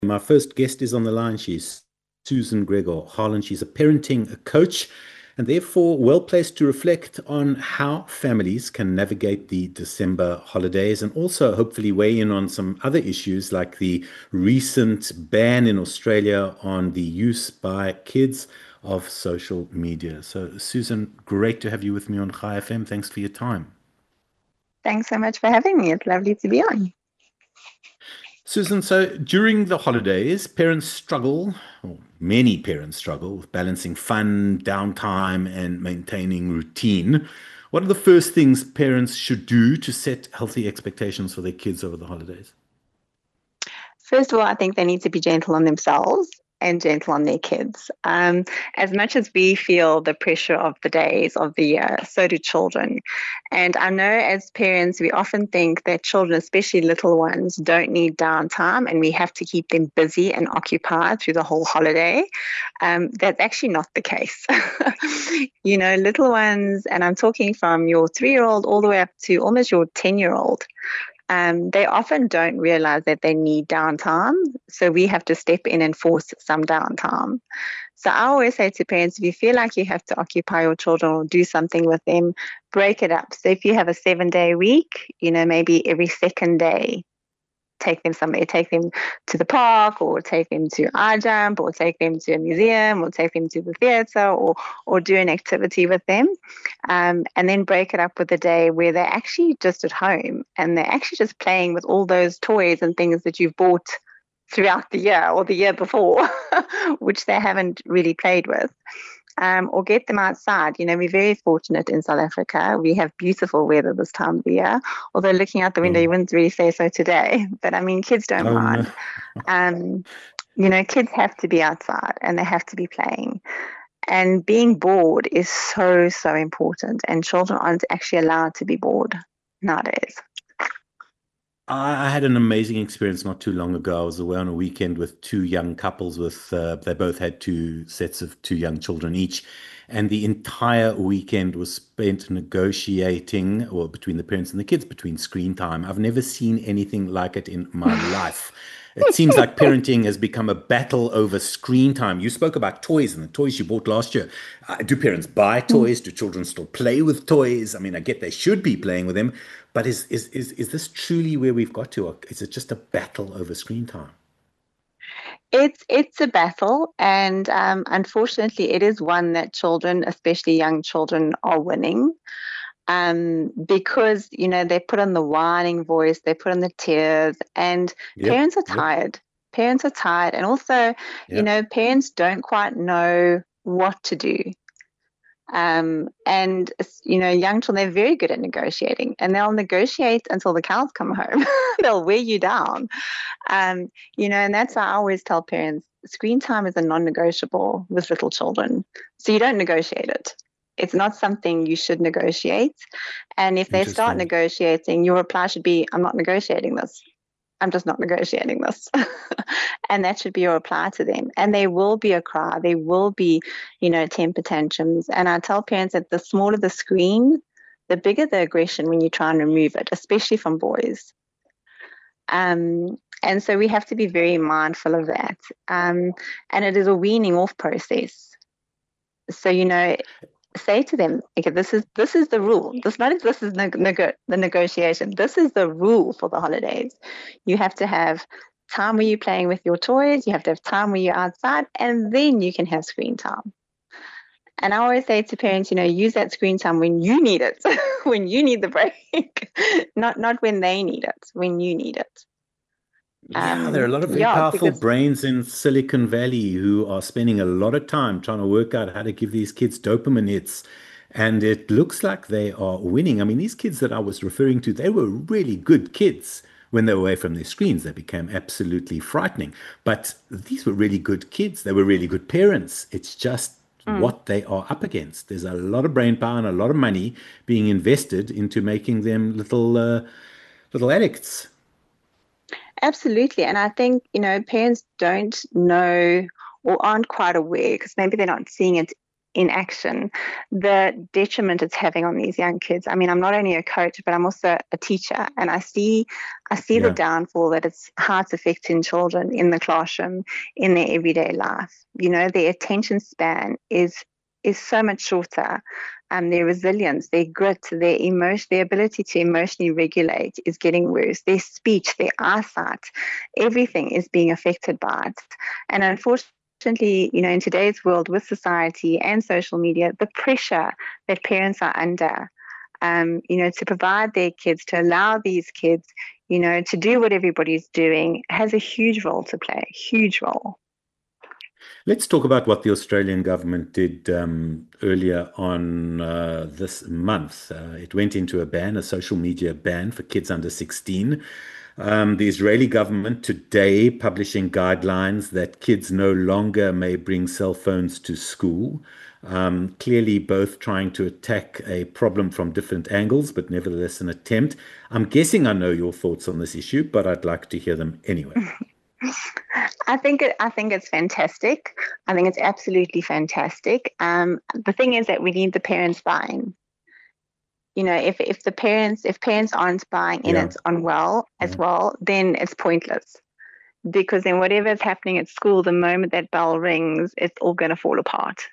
My first guest is on the line. She's Susan Gregor Harlan. She's a parenting coach and therefore well placed to reflect on how families can navigate the December holidays and also hopefully weigh in on some other issues like the recent ban in Australia on the use by kids of social media. So, Susan, great to have you with me on Chai FM. Thanks for your time. Thanks so much for having me. It's lovely to be on. Susan, so during the holidays, parents struggle, or many parents struggle with balancing fun, downtime, and maintaining routine. What are the first things parents should do to set healthy expectations for their kids over the holidays? First of all, I think they need to be gentle on themselves and gentle on their kids. As much as we feel the pressure of the days of the year, so do children. And I know as parents, we often think that children, especially little ones, don't need downtime and we have to keep them busy and occupied through the whole holiday. That's actually not the case. Little ones, and I'm talking from your 3-year-old all the way up to almost your 10-year-old. They often don't realize that they need downtime. So we have to step in and force some downtime. So I always say to parents, if you feel like you have to occupy your children or do something with them, break it up. So if you have a 7-day week, maybe every second day, take them somewhere, take them to the park or take them to iJump or take them to a museum or take them to the theatre or do an activity with them. And then break it up with a day where they're actually just at home and they're actually just playing with all those toys and things that you've bought throughout the year or the year before, which they haven't really played with. Or get them outside. We're very fortunate in South Africa. We have beautiful weather this time of the year. Although looking out the window, Oh, you wouldn't really say so today. But I mean, kids don't oh no. mind. Um, Kids have to be outside and they have to be playing. And being bored is so, so important. And children aren't actually allowed to be bored nowadays. I had an amazing experience not too long ago. I was away on a weekend with two young couples they both had two sets of two young children each. And the entire weekend was spent negotiating, or between the parents and the kids, between screen time. I've never seen anything like it in my life. It seems like parenting has become a battle over screen time. You spoke about toys and the toys you bought last year. Do parents buy toys? Do children still play with toys? I mean, I get they should be playing with them, but is this truly where we've got to, or is it just a battle over screen time? It's a battle, and unfortunately, it is one that children, especially young children, are winning. Because they put on the whining voice, they put on the tears, and Yep, parents are yep, tired. Parents are tired, and also, yeah. parents don't quite know what to do. And young children, they're very good at negotiating, and they'll negotiate until the cows come home. They'll wear you down. And that's why I always tell parents, screen time is a non-negotiable with little children. So you don't negotiate it. It's not something you should negotiate. And if they start Interesting. negotiating, your reply should be, I'm not negotiating this. I'm just not negotiating this. And that should be your reply to them. And there will be a cry. There will be, temper tantrums. And I tell parents that the smaller the screen, the bigger the aggression when you try and remove it, especially from boys. And so we have to be very mindful of that. And it is a weaning off process. So, say to them, okay, this is the rule. This is the negotiation. This is the rule for the holidays. You have to have time where you're playing with your toys. You have to have time where you're outside, and then you can have screen time. And I always say to parents, use that screen time when you need it, when you need the break, not when they need it, when you need it. Yeah, there are a lot of very Yeah, powerful because brains in Silicon Valley who are spending a lot of time trying to work out how to give these kids dopamine hits. And it looks like they are winning. I mean, these kids that I was referring to, they were really good kids when they were away from their screens. They became absolutely frightening. But these were really good kids. They were really good parents. It's just mm, what they are up against. There's a lot of brain power and a lot of money being invested into making them little addicts. absolutely. And I think, parents don't know or aren't quite aware because maybe they're not seeing it in action, the detriment it's having on these young kids. I mean, I'm not only a coach, but I'm also a teacher, and I see the Yeah. downfall that it's how it's affecting children in the classroom, in their everyday life. You know, their attention span is so much shorter. Their resilience, their grit, their emotion, their ability to emotionally regulate is getting worse. Their speech, their eyesight, everything is being affected by it. And unfortunately, you know, in today's world with society and social media, the pressure that parents are under, you know, to provide their kids, to allow these kids, you know, to do what everybody's doing has a huge role to play, huge role. Let's talk about what the Australian government did earlier on this month. It went into a social media ban for kids under 16. The Israeli government today publishing guidelines that kids no longer may bring cell phones to school. Clearly, both trying to attack a problem from different angles, but nevertheless an attempt. I'm guessing I know your thoughts on this issue, but I'd like to hear them anyway. I think it's fantastic. I think it's absolutely fantastic. The thing is that we need the parents buying. You know, if parents aren't buying in Yeah, it on well as yeah. well, then it's pointless. Because then whatever's happening at school, the moment that bell rings, it's all going to fall apart.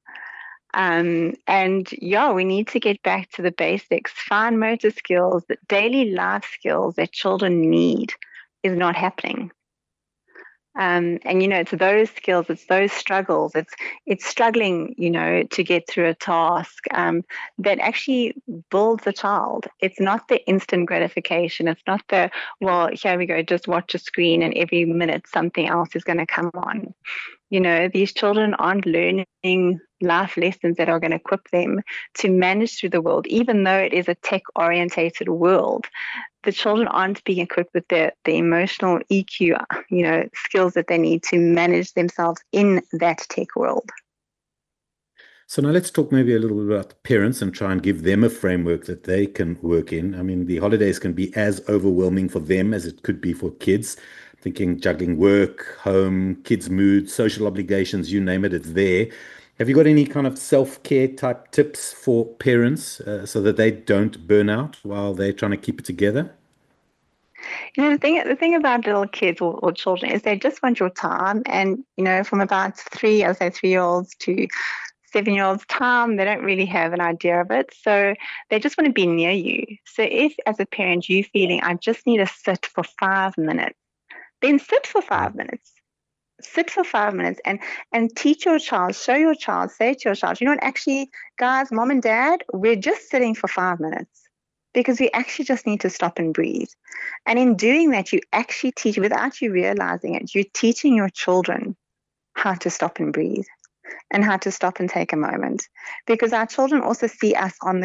And yeah, we need to get back to the basics. Fine motor skills, the daily life skills that children need is not happening. And you know, it's those skills, it's those struggles, it's struggling, you know, to get through a task that actually builds a child. It's not the instant gratification. It's not the, well, here we go, just watch a screen and every minute something else is going to come on. You know, these children aren't learning life lessons that are going to equip them to manage through the world, even though it is a tech orientated world. The children aren't being equipped with the emotional EQ, you know, skills that they need to manage themselves in that tech world. So now let's talk maybe a little bit about the parents and try and give them a framework that they can work in. I mean, the holidays can be as overwhelming for them as it could be for kids. Thinking juggling work, home, kids' mood, social obligations, you name it, it's there. Have you got any kind of self-care type tips for parents so that they don't burn out while they're trying to keep it together? You know, the thing about little kids or children is they just want your time. And, you know, from about I'll say 3 year olds to 7 year olds time, they don't really have an idea of it. So they just want to be near you. So if as a parent you feeling I just need to sit for 5 minutes, then sit for Yeah. 5 minutes. Sit for 5 minutes and teach your child, show your child, say to your child, you know what, actually, guys, mom and dad, we're just sitting for 5 minutes because we actually just need to stop and breathe. And in doing that, you actually teach, without you realizing it, you're teaching your children how to stop and breathe and how to stop and take a moment, because our children also see us on the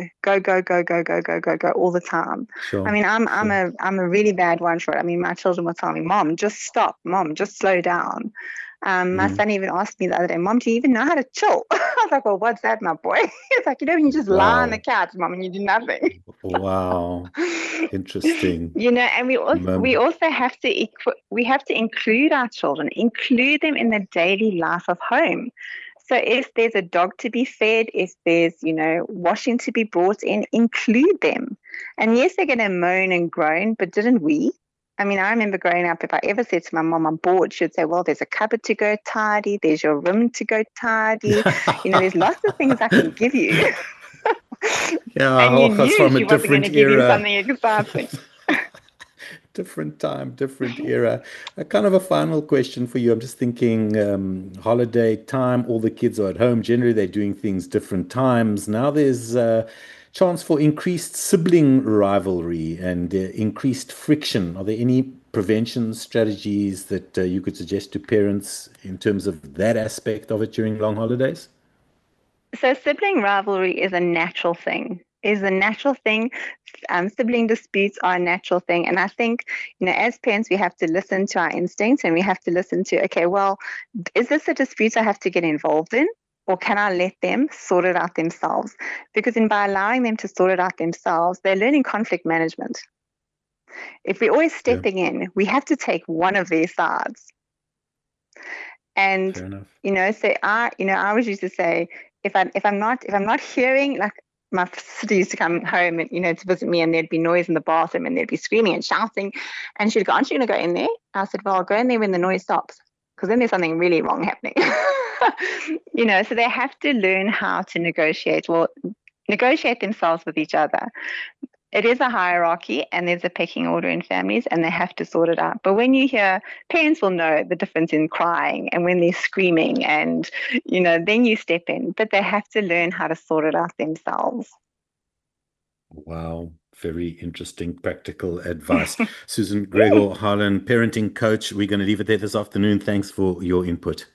go all the time. I Sure, mean, sure. I'm a really bad one for it. I mean, my children will tell me, mom, just stop, mom, just slow down. My Mm. son even asked me the other day, mom, do you even know how to chill? I was like, well, what's that, my boy? It's like, you know, when you just lie on the Wow. couch, mom, and you do nothing. Wow. Interesting. You know, and we Mom. also have to we have to include our children, include them in the daily life of home. So if there's a dog to be fed, if there's, you know, washing to be brought in, include them. And yes, they're going to moan and groan, but didn't we? I mean, I remember growing up, if I ever said to my mom, I'm bored, she'd say, well, there's a cupboard to go tidy, there's your room to go tidy. You know, there's lots of things I can give you. Yeah, And you Jorge's knew from a she wasn't going different to give you era. something exciting. Different time, different era. A kind of a final question for you. I'm just thinking, holiday time, all the kids are at home. Generally, they're doing things different times. Now there's a chance for increased sibling rivalry and increased friction. Are there any prevention strategies that you could suggest to parents in terms of that aspect of it during long holidays? So sibling rivalry is a natural thing. Is a natural thing. Sibling disputes are a natural thing, and I think, you know, as parents, we have to listen to our instincts, and we have to listen to, okay, well, is this a dispute I have to get involved in, or can I let them sort it out themselves? Because by allowing them to sort it out themselves, they're learning conflict management. If we're always Yeah, stepping in, we have to take one of their sides. And fair enough. you know, so I always used to say, if I'm not hearing, like my sister used to come home and to visit me, and there'd be noise in the bathroom and there'd be screaming and shouting, and she'd go, "Aren't you going to go in there?" I said, "Well, I'll go in there when the noise stops, because then there's something really wrong happening." So they have to learn how to negotiate themselves with each other. It is a hierarchy and there's a pecking order in families, and they have to sort it out. But when you hear, parents will know the difference in crying and when they're screaming, and then you step in, but they have to learn how to sort it out themselves. Wow. Very interesting practical advice. Susan Gregor Harlan, parenting coach. We're going to leave it there this afternoon. Thanks for your input.